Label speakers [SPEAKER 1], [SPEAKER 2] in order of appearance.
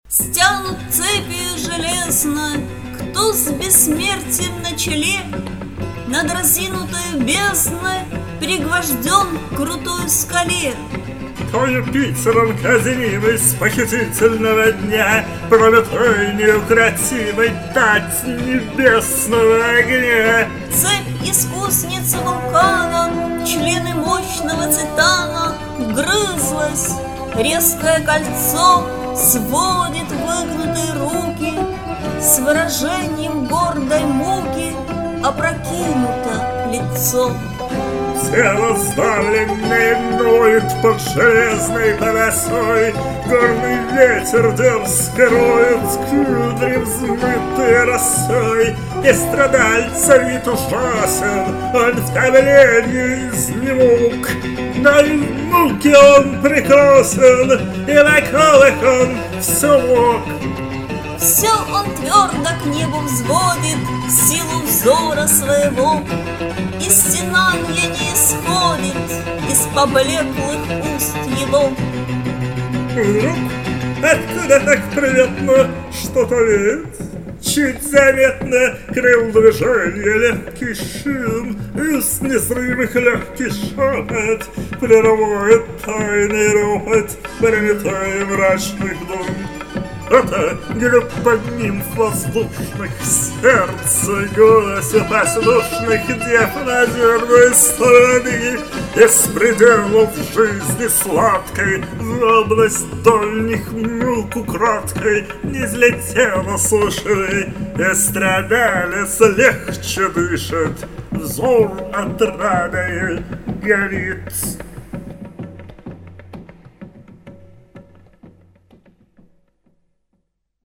[SPEAKER 1] Стянут цепью железной, кто с бессмертием на челе, над разинутой бездной пригвожден к крутой скале.
[SPEAKER 2] То Юпитером казнимый с похитительного дня Прометой неукротимой тать небесного огня.
[SPEAKER 1] Цепь искусницы вулкана, члены мощного титана, вгрызлась, резкое кольцо сводит выгнутые руки, с выражением гордой муки опрокинуто лицо.
[SPEAKER 2] Тело сдавленное ноет под железной полосой, горный ветер дерзко роет кудри, взмытые росой. И страдальца вид ужасен, он в томлении изнемог, но и в муке он прекрасен, и в оковах он все мог.
[SPEAKER 1] Все он твердо к небу взводит силу взора своего, и стенанье не исходит из поблеклых уст его.
[SPEAKER 2] Вдруг откуда так приветно что-то веет, чуть заметно крыл движения легкий шум, из незримых легкий шепот прерывает тайный ропот, прометая мрачных дум. Это группа нимф воздушных, сердце голосе послушных дев надежной стороны, из пределов жизни сладкой в область дольних мук украдкой не взлетела суши, и страдалец легче дышит, взор отрадой горит.